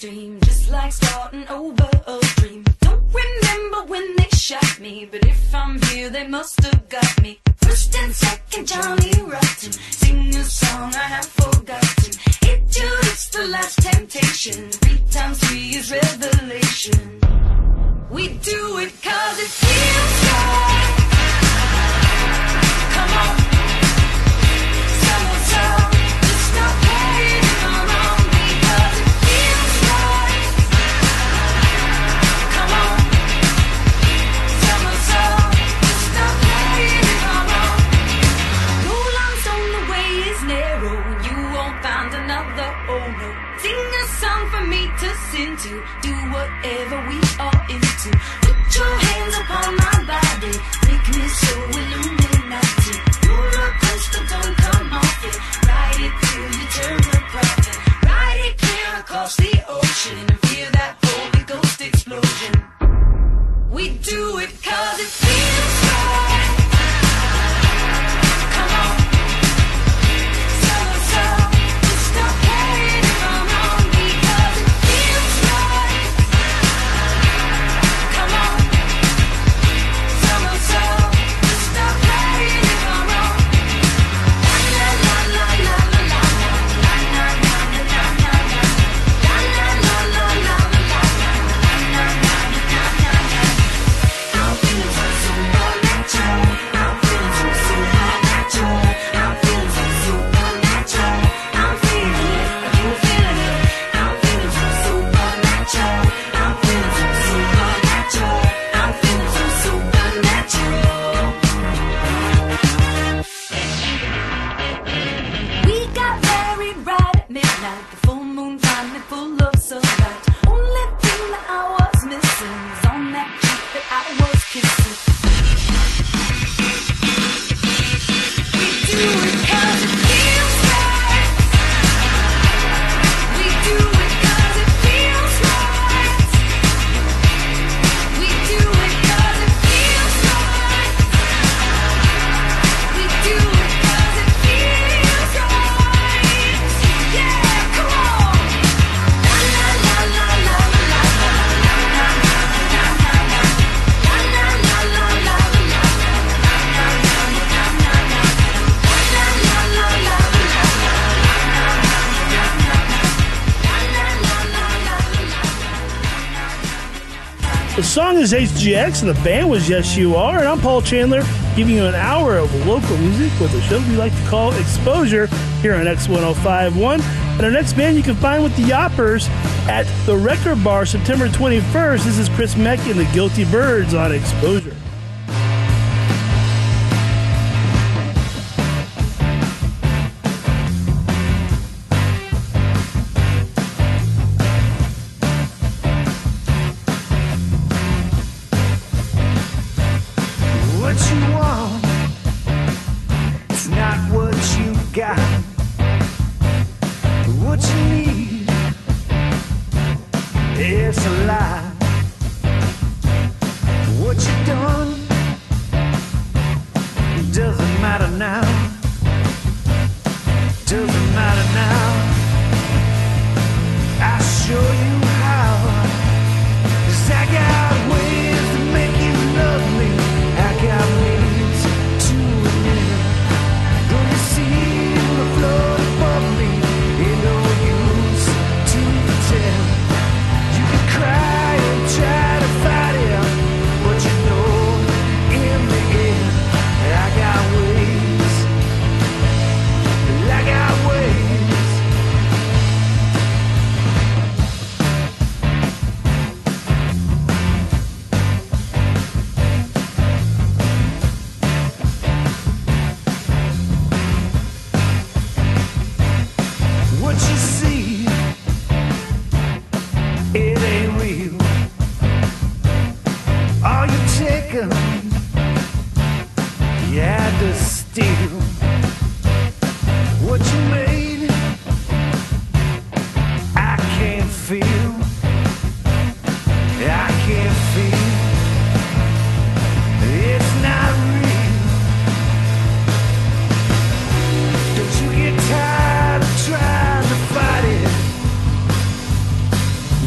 stream, just like starting over a dream. Don't remember when they shot me, but if I'm here, they must have got me. First and second, Johnny Rotten, sing a song I have forgotten. It's the last temptation, 3 times 3 is revelation. We do it 'cause it feels right. Come on, summertime, just stop hating on me 'cause it feels right. Come on, summertime, just stop hating on me. No lines on the way is narrow, and you won't find another. Oh no, sing a song for me to sing to. Do whatever we are into. Put your hands upon my body, make me so Illuminati. Roller coaster, don't come off it. Ride it till you turn the profit. Ride it clear across the ocean and feel that Holy Ghost explosion. We do it 'cause it feels right. Come on, summertime, just stop hating on me 'cause it feels right. Come on, summertime, just stop hating on me. La la la la la la la la la la la la la la la la la la. I'm feeling so supernatural. I'm feeling so supernatural. I'm feeling so supernatural. I'm feeling it. Are you feeling it? I'm feeling so supernatural. I'm feeling so supernatural. I'm feeling so supernatural. We got married right at midnight. The full moon finally full of sunlight. Only thing that I was missing was on that cheek that I was kissing. We do it 'cause it feels right. We do it 'cause it feels right. We do it 'cause it feels right. We do it 'cause it feels right. Yeah, come on. La la la la la la la la la la la la la la la la la la. The song is HGX and the band was Yes You Are, and I'm Paul Chandler, giving you an hour of local music with a show we like to call Exposure here on X1051. And our next band you can find with the Yoppers at the Record Bar September 21st. This is Chris Meck and the Guilty Birds on Exposure. What you want, it's not what you got. What you need, it's a lie. What you done, doesn't matter now. Doesn't matter now. I'll show you how. 'Cause I got ways to make you love me. I got means to an end. Don't you see the float above me? Ain't no use to pretend. You can cry and try to fight it, but you know in the end I got ways. I got ways. What you see, it ain't real. All you taken, you had to steal. What you made, I can't feel. I can't feel. It's not real. Don't you get tired of trying to fight it?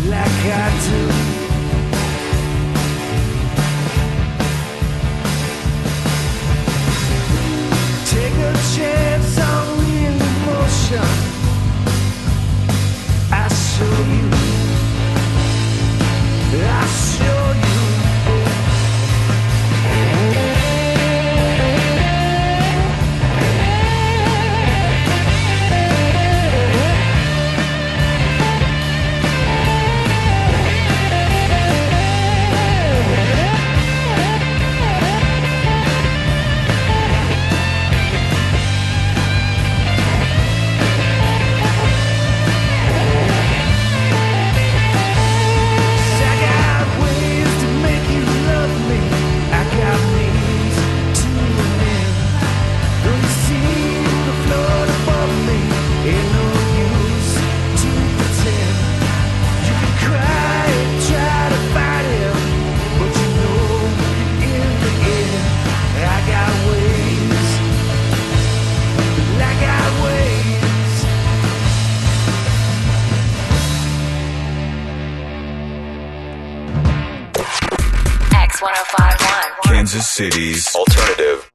X1051. Kansas City's alternative.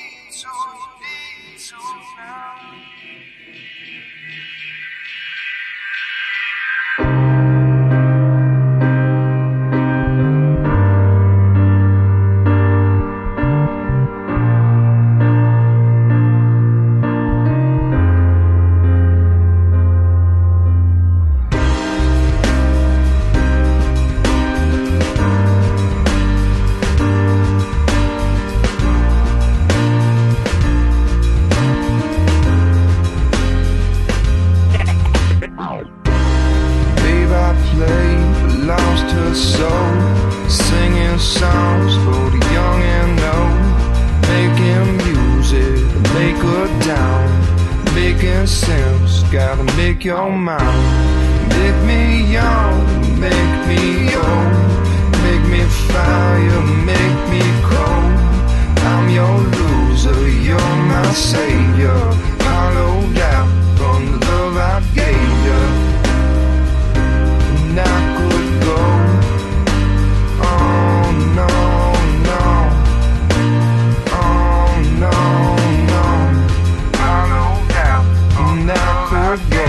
Your mind, make me young, make me old, make me fire, make me cold. I'm your loser, you're my savior, hollowed out from the love I gave you. And I could go on, hollowed out, and I could go.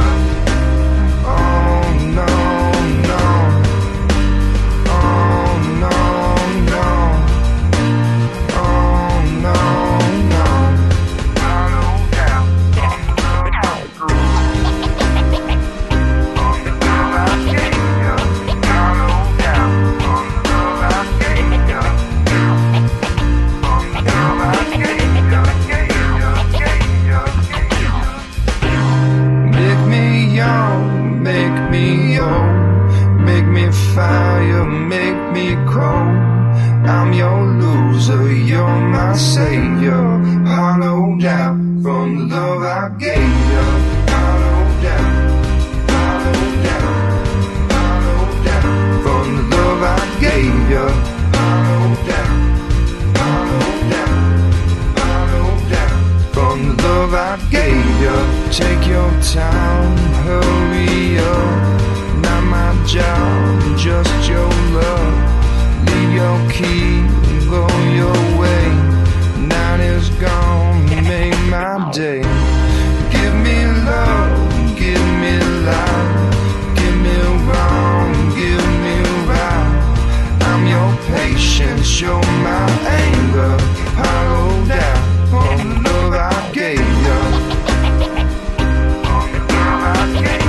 Fire, make me cold. I'm your loser, you're my savior, hollowed out from the love I gave you. Hollowed out, hollowed out, hollowed out from the love I gave you. Hollowed out, hollowed out, hollowed out from the love I gave you. Take your time, hurry up. Not my job, just your love. Leave your key and go your way. Night is gone, make my day. Give me love, give me life. Give me wrong, give me right. I'm your patience, you're my anger. Hollowed out from the love I gave you. From the love I gave you.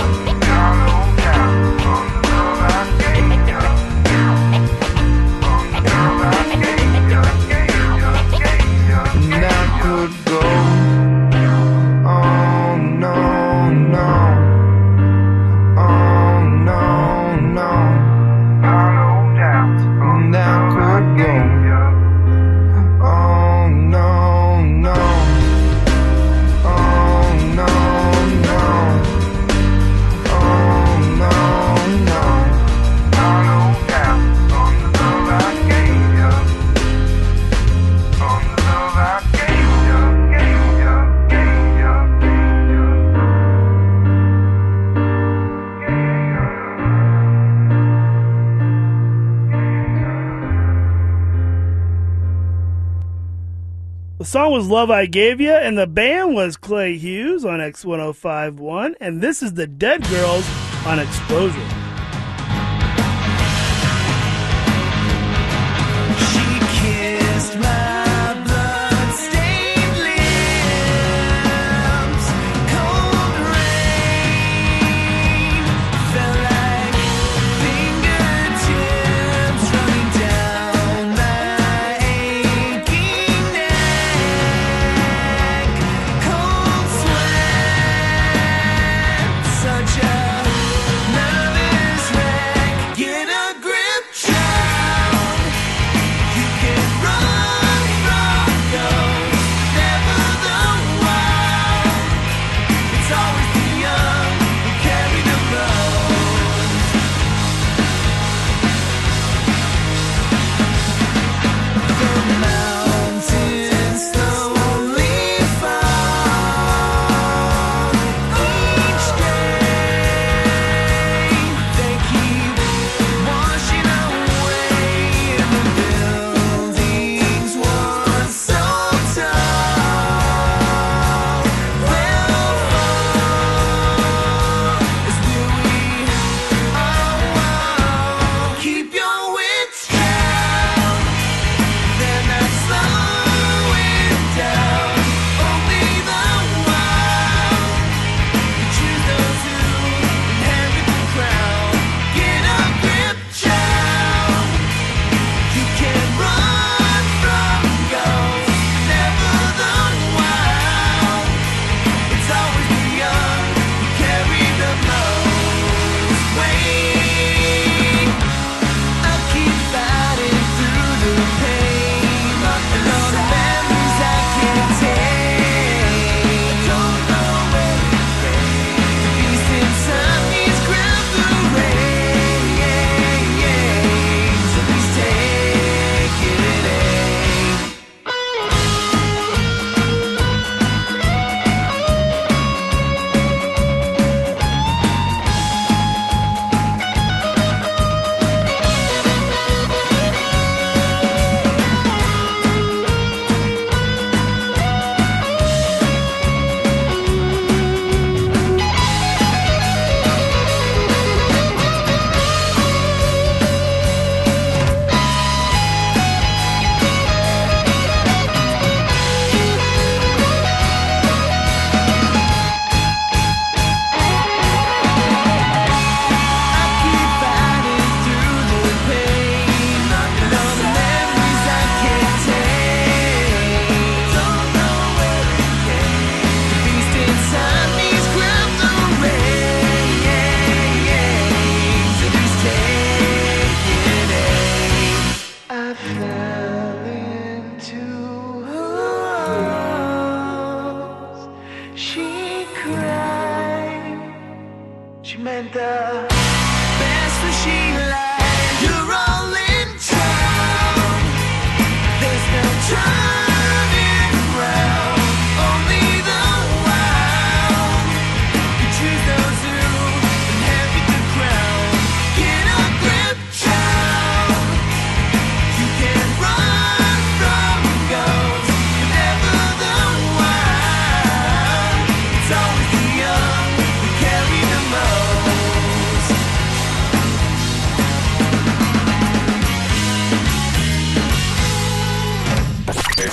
The song was Love I Gave Ya, and the band was Clay Hughes on X1051, and this is the Dead Girls on Exposure. Such a nervous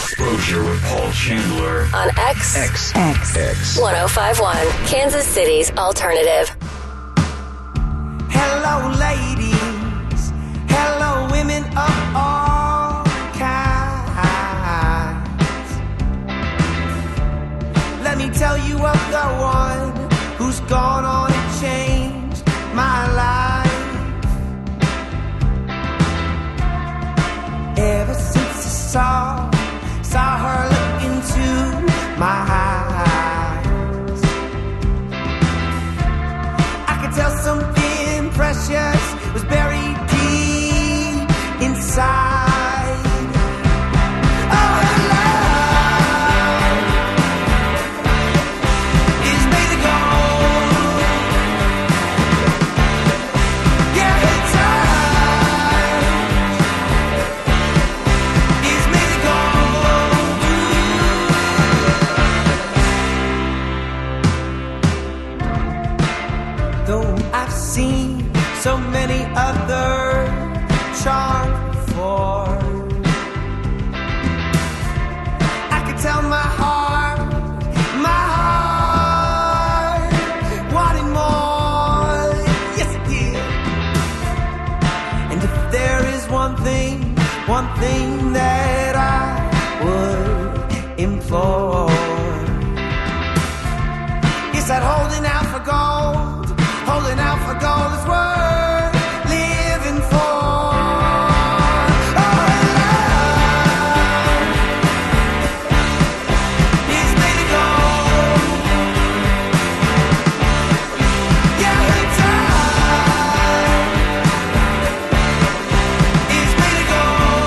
Exposure with Paul Chandler on X 1051, Kansas City's alternative. Hello, ladies. Hello, women of all kinds. Let me tell you of the one who's gone on and changed my life. Ever since I saw her look into my eyes, I could tell something precious was buried deep inside. Oh, her love is made of gold. Yeah, her touch is made of gold. Though I've seen so many other charmed for, I could tell my heart wanted more. Yes, it did. And if there is one thing that I would implore, it's that holding out for gold is worth living for. Oh, her love is made of gold. Yeah, her touch is made of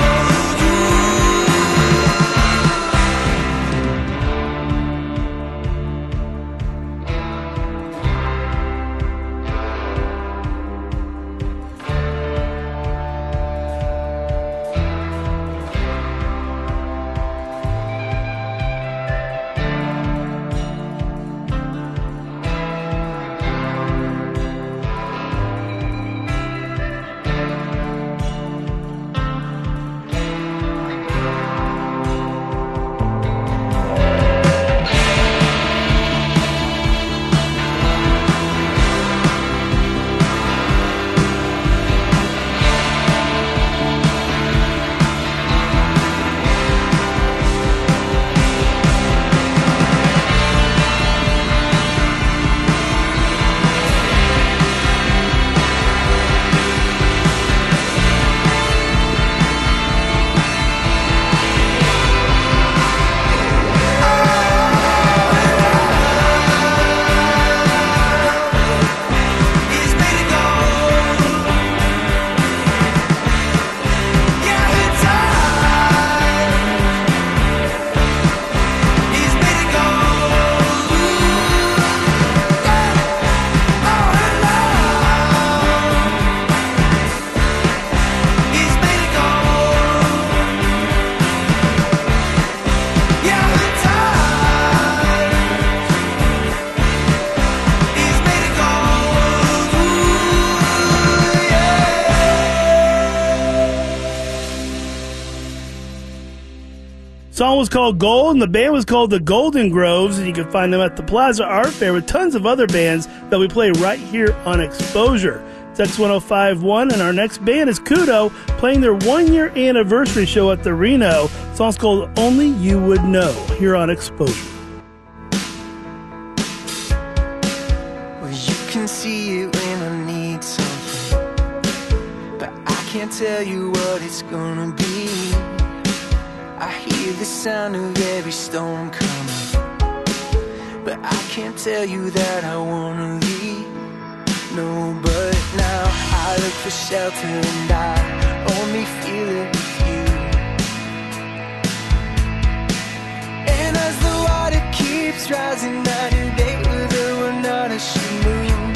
The song was called Gold, and the band was called the Golden Groves, and you can find them at the Plaza Art Fair with tons of other bands that we play right here on Exposure. It's X1051, and our next band is Kudo, playing their 1-year anniversary show at the Reno. The song's called Only You Would Know, here on Exposure. Well, you can see it when I need something, but I can't tell you what it's gonna be. I hear the sound of every storm coming, but I can't tell you that I wanna leave. No, but now I look for shelter and I only feel it with you. And as the water keeps rising night and day, whether or not I should move,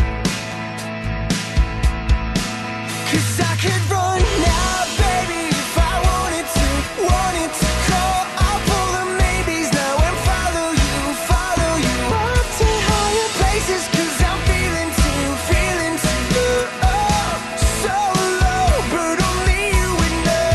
'cause I could run now, baby, if I wanted to crawl. I'll pull the maybes now and follow you up to higher places, 'cause I'm feeling too so low, but only you would know.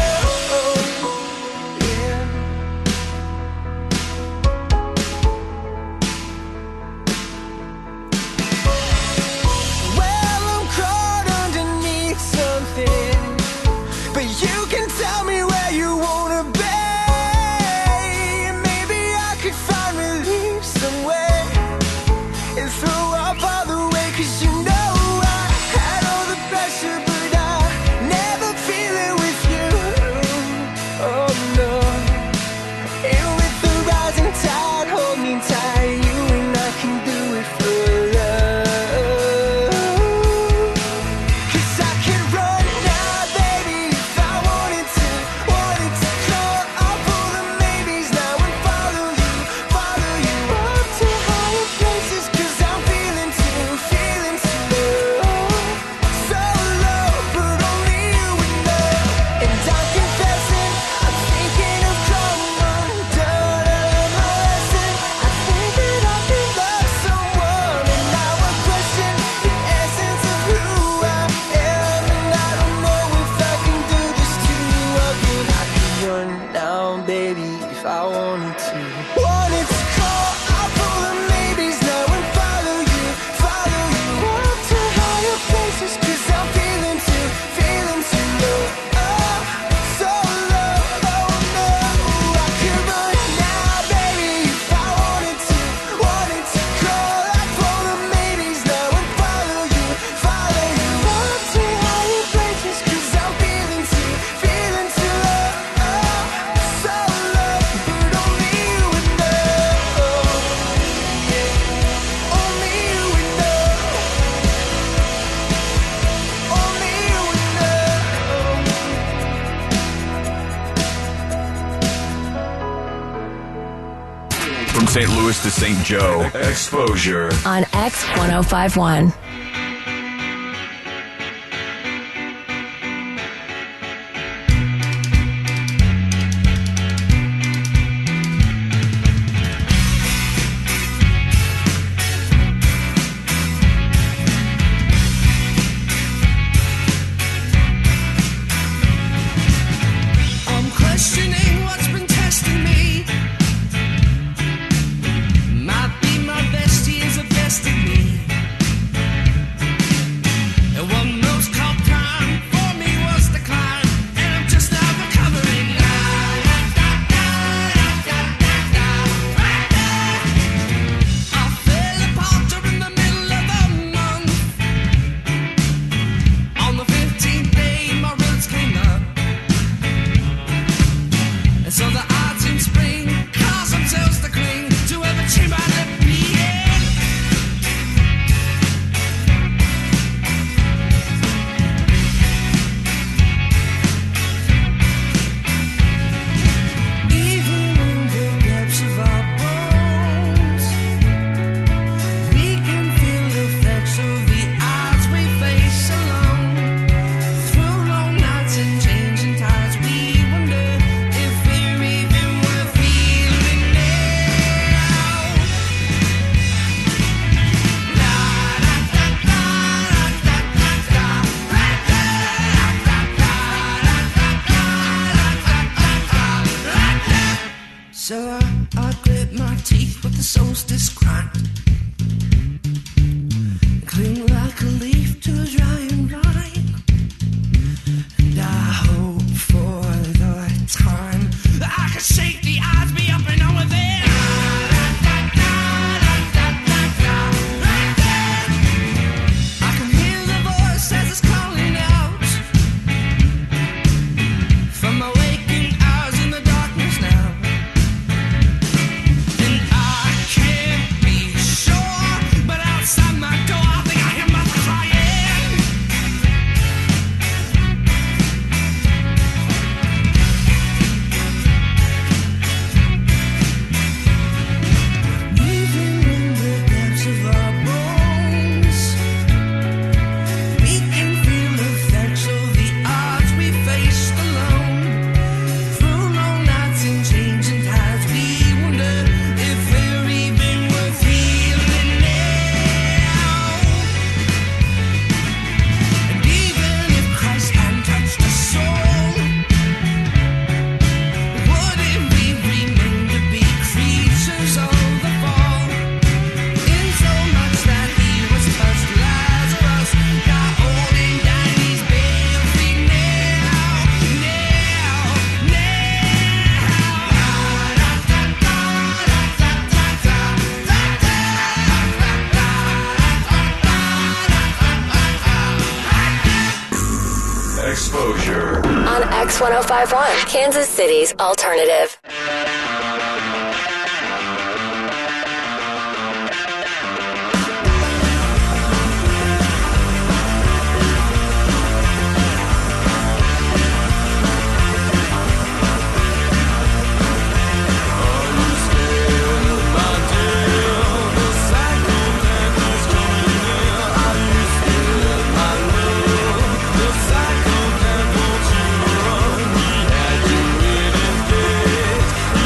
if I wanted to. Wanted to call out for the maybes now and follow you, follow you up to higher places, 'cause I'm feeling too low. Oh, so low, oh no. I could run now, baby, if I wanted to call out for the maybes now and follow you up to higher places, 'cause I'm feeling too low. Oh, so low, but only you would know. Yeah, only you would know. Only you would know. From St. Louis to St. Joe, Exposure. On X1051. I'm questioning what's been testing me. Might be my bestie is a best in me. And what most called time for me was the climb, and I'm just now recovering. I fell apart during the middle of the month. On the 15th day, my roots came up. And so the odds in spring cause themselves to cling to every chamber I let me in. Even in the depths of our bones, we can feel the effects of the odds we face alone. Through long nights and changing tides, we wonder if we're even worth feeling now. So I grit my teeth with the solstice grind, cling like a leaf to a drying vine, and I hope for the time that I can shake the odds, be up and over there. I can hear the voice as it's calling out from my waking hours in the darkness now. And I can't be sure, but outside my door I think I hear mother crying. Even in the depths of our bones, we can feel the effects of the odds we faced alone. Through long nights and changing tides, we wonder if we're even worth feeling now. And even if Christ hadn't touched a soul, wouldn't we remain to be creatures of the fall? In so much that he was touched, Lazarus got old and died, he's buried Exposure. On X1051. Kansas City's alternative. Psychopath, won't you run? We had you in his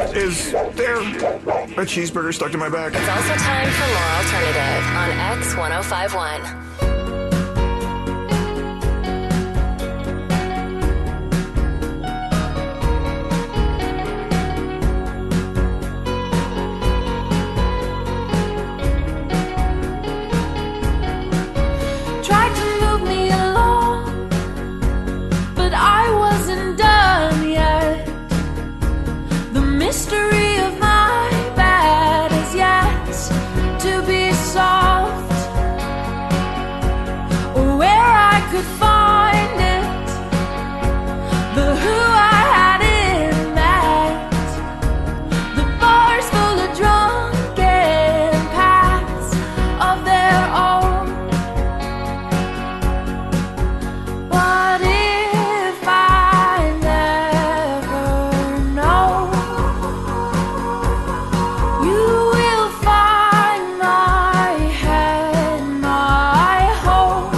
Is there a cheeseburger stuck to my back? It's also time for more alternative on X1051. Tried to move me along, but I wasn't done yet. The mystery of my bad is yet to be solved, or where I could find it, the who I had in that. The bars full of drunken paths of their own. But if I never know, you will find my head, my home.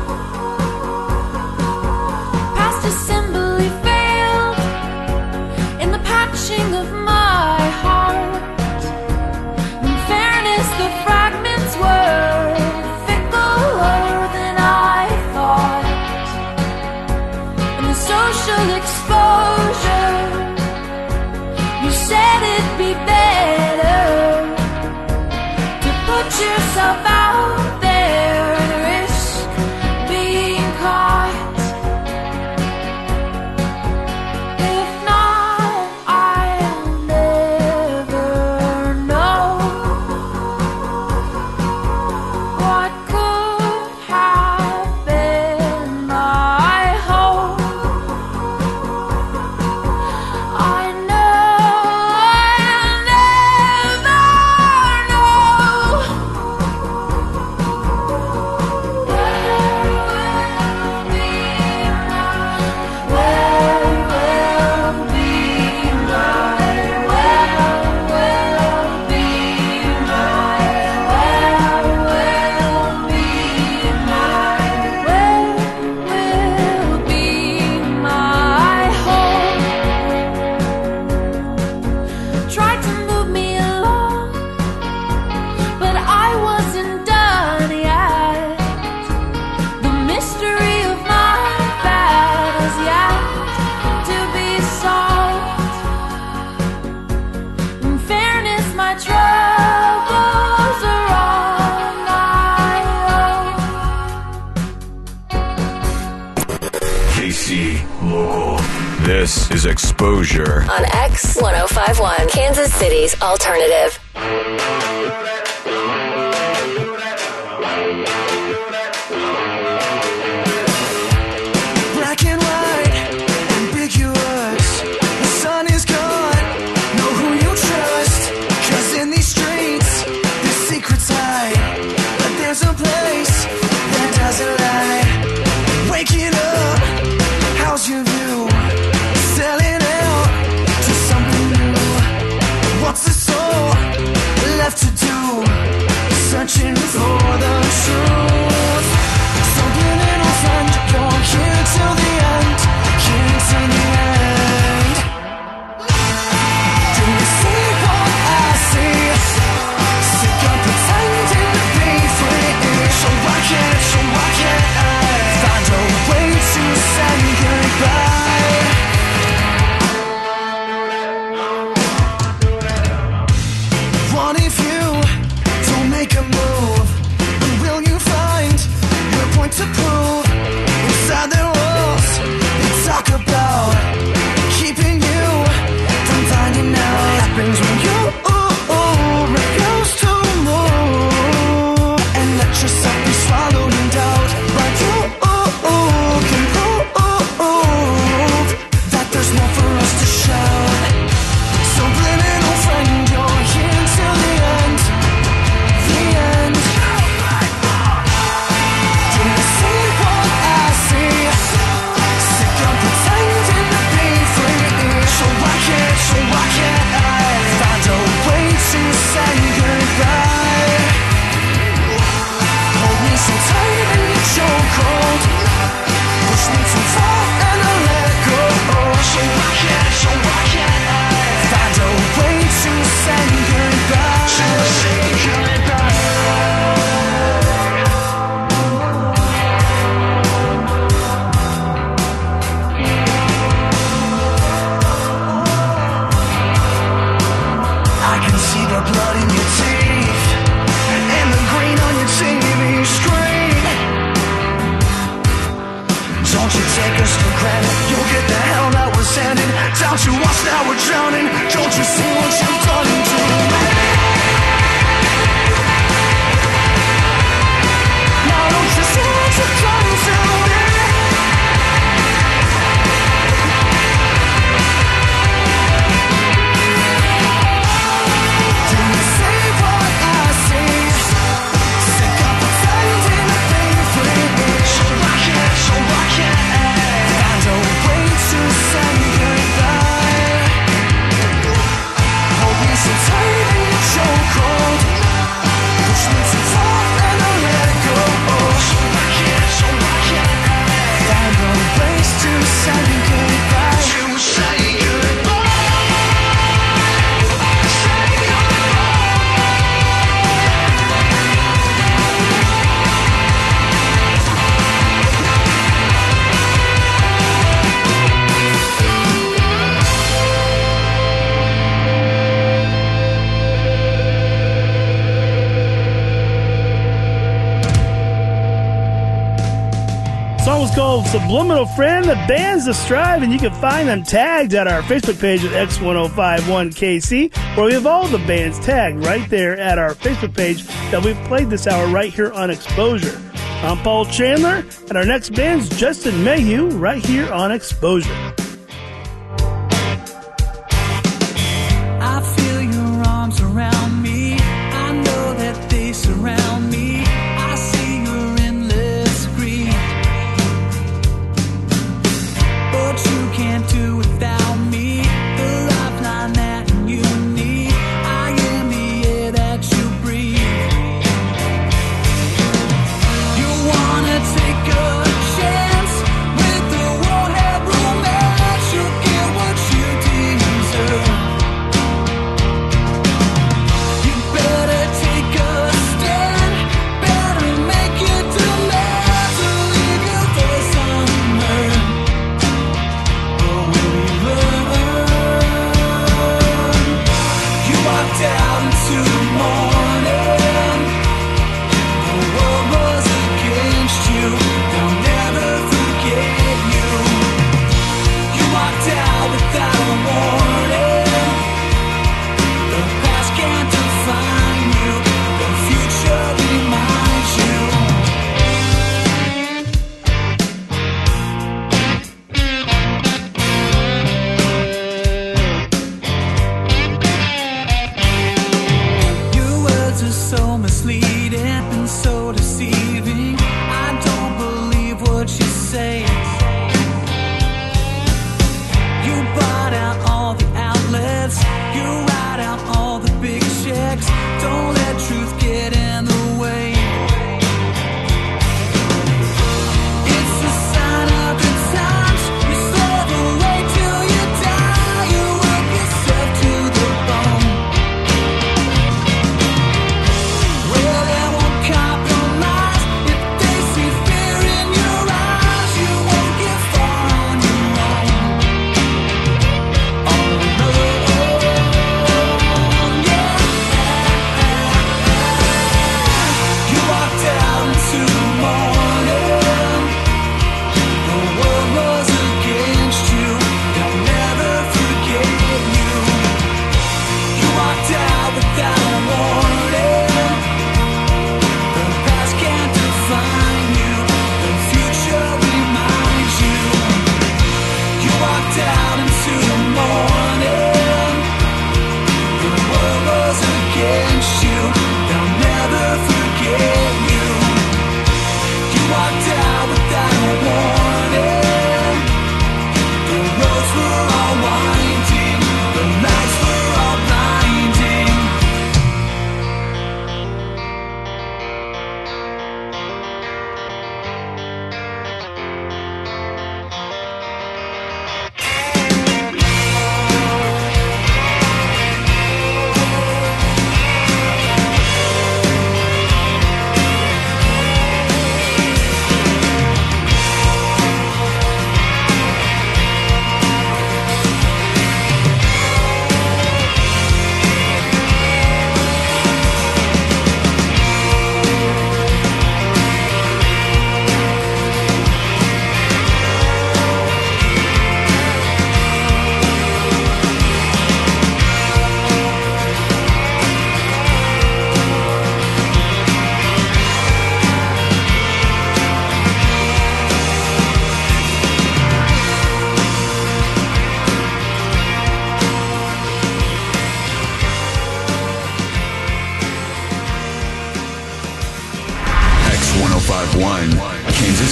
Past assembly failed in the patching of my heart. In fairness, the fragments were fickler than I thought. And the social exposure, you said it'd be better to put yourself out there and risk being caught. If not, I'll never know what could have been my hope. I know I'll never know. Tried to move me along, but I wasn't done yet. The mystery of my bad is yet to be solved. In fairness, my troubles are all my own. KC Local. This is Exposure. On X1051, Kansas City's alternative. Black and white, ambiguous. The sun is gone. Know who you trust. 'Cause in these streets, the secrets hide. But there's a place that doesn't lie. Waking up, how's your view? Selling out to something new. What's the soul left to this for granted. You'll get the hell that was handed down to us, now we're drowning. Don't you see what you've done to me? Now don't you see what you've done to me? Do you see what I see? Sick of pretending that they free me. So I can't find a way to say goodbye. Hold me so tight in your chokehold. Push me too far and I let go. So I can't find a place to say goodbye. To say goodbye. Say The song was called Subliminal Friend. The band's The Strive, and you can find them tagged at our Facebook page at X1051KC, where we have all the bands tagged right there at our Facebook page that we've played this hour right here on Exposure. I'm Paul Chandler, and our next band's Justin Mayhew right here on Exposure. I feel your arms around me. I know that they surround me. I see your endless greed. But you can't do without me. The lifeline that you need. I am the air that you breathe. You wanna take a chance with the world had romance.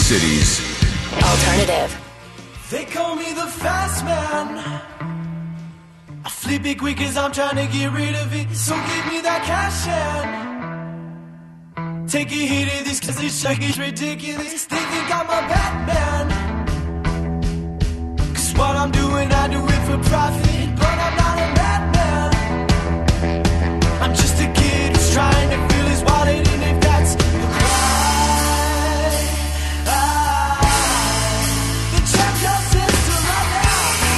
Cities. Alternative. They call me the fast man. I flip it quick as I'm trying to get rid of it. So give me that cash and take a hit of this cause this shit is ridiculous. They think I'm a Batman. Cause what I'm doing, I do it for profit. But I'm not a madman. I'm just a kid who's trying to fill his wallet. And if that's the cry, then check your system right now.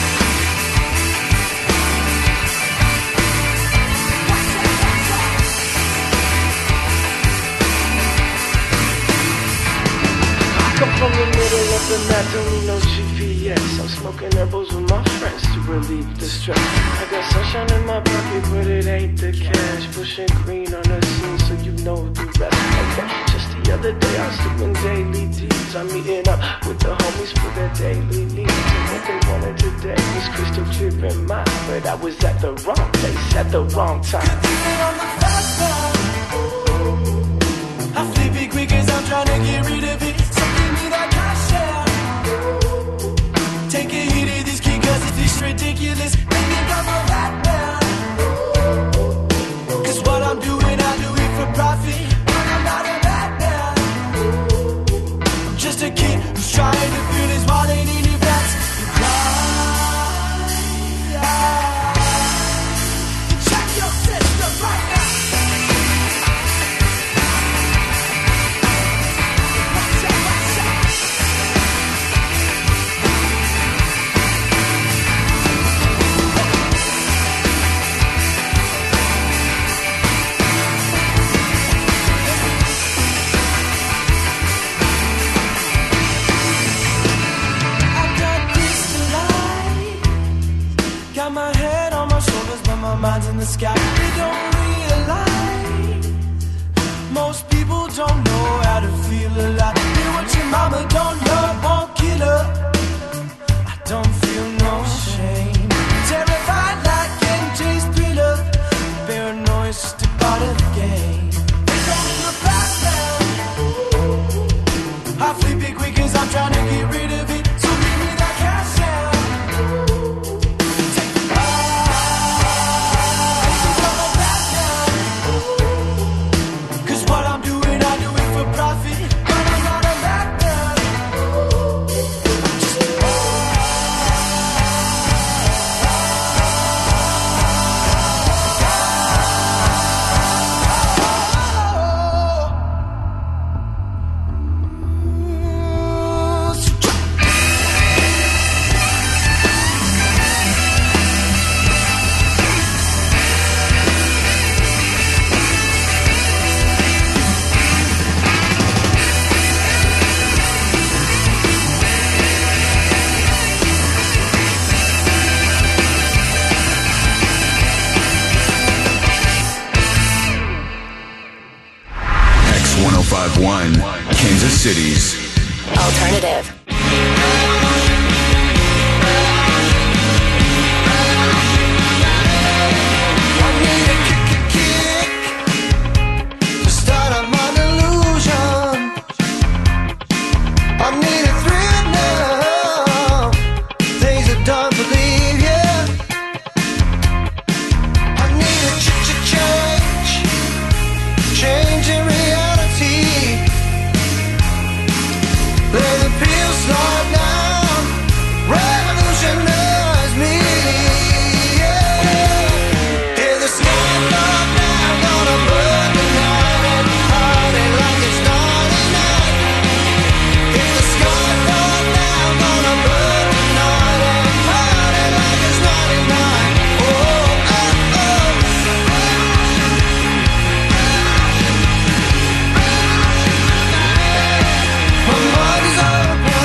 I come from the middle of the night, don't need no GPS. I'm smoking herbals with my friends to relieve the stress. I got sunshine in my pocket, but it ain't the cash. Pushing green on the scene, so you know the rest. Okay, just the other day I was doing daily deeds. I'm meeting up with the homies for their daily needs. And what they wanted today was crystal driven mind, but I was at the wrong place at the wrong time. Good thing that I'm the fast man. I flip it quick as I'm trying to get rid of it. So give me that cash out. Take a hit of this kid cause it's ridiculous. They think I'm a Batman. Cause what I'm doing, I do it for profit. But I'm not a Batman. I'm just a kid who's trying to fill his wallet. And if that's the cry, then check your system right now. Got my head on my shoulders, but my mind's in the sky. They don't realize most people don't know how to feel alive. Hear what your mama don't know won't kill her. I don't feel no shame. Terrified like MJ's thriller. Paranoia's just a part of the game. They call me the fast man. I flip it quick as I'm trying to get rid of it. So give me that cash out. X1051, Kansas City's Alternative. My body's open.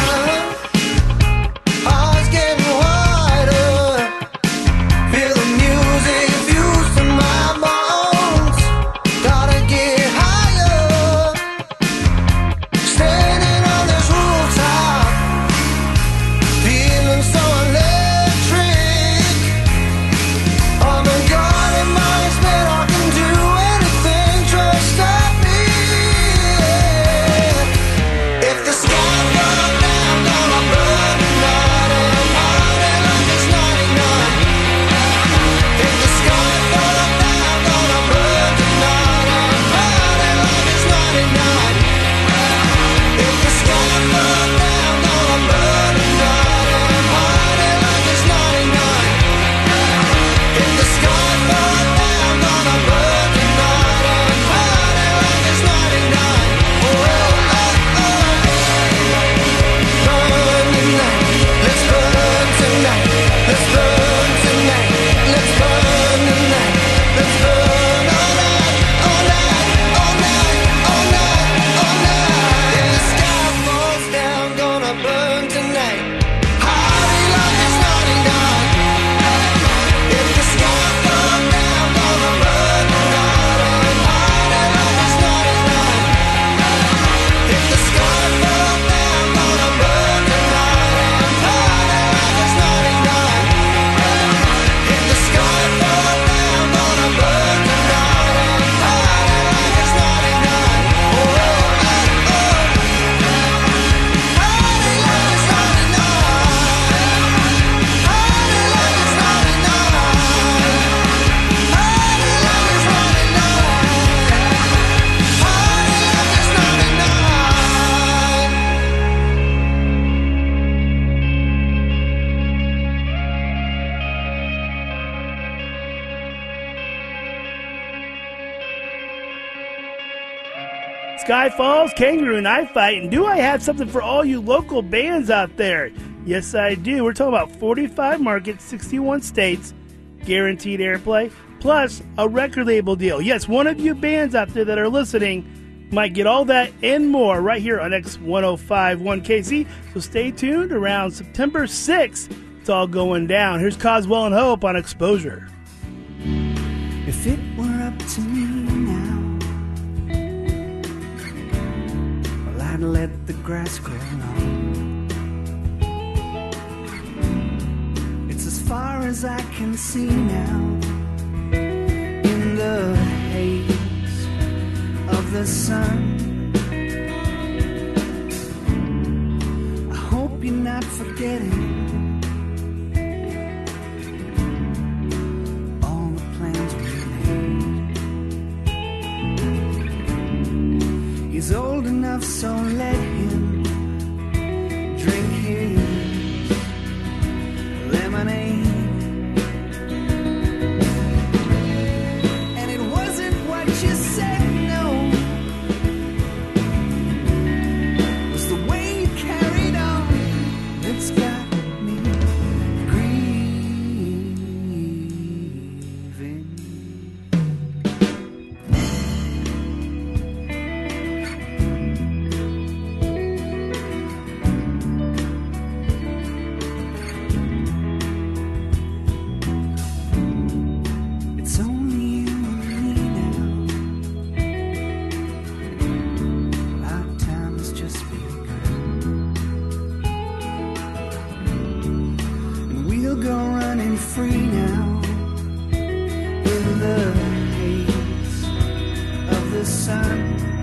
Sky Falls, Kangaroo Knife Fight, and do I have something for all you local bands out there? Yes, I do. We're talking about 45 markets, 61 states, guaranteed airplay, plus a record label deal. Yes, one of you bands out there that are listening might get all that and more right here on X1051 KC. So stay tuned. Around September 6th, it's all going down. Here's Coswell and Hope on Exposure. If it were up to me now, well, I'd let the grass grow long. It's as far as I can see now, in the haze of the sun. I hope you're not forgetting he's old enough, so let him drink his lemonade. And it wasn't what you said, no, it was the way you carried on that's got me grieving. Free now in the haze of the sun.